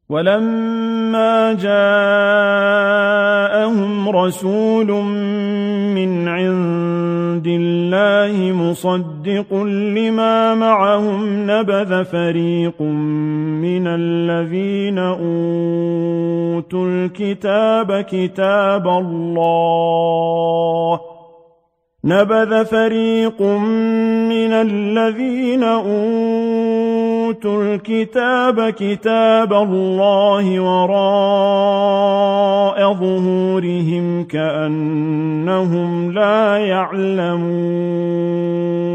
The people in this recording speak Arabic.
ولما جاءهم رسول من عند الله مصدق لما معهم نبذ فريق من الذين أوتوا الكتاب كتاب الله وراء ظهورهم كأنهم لا يعلمون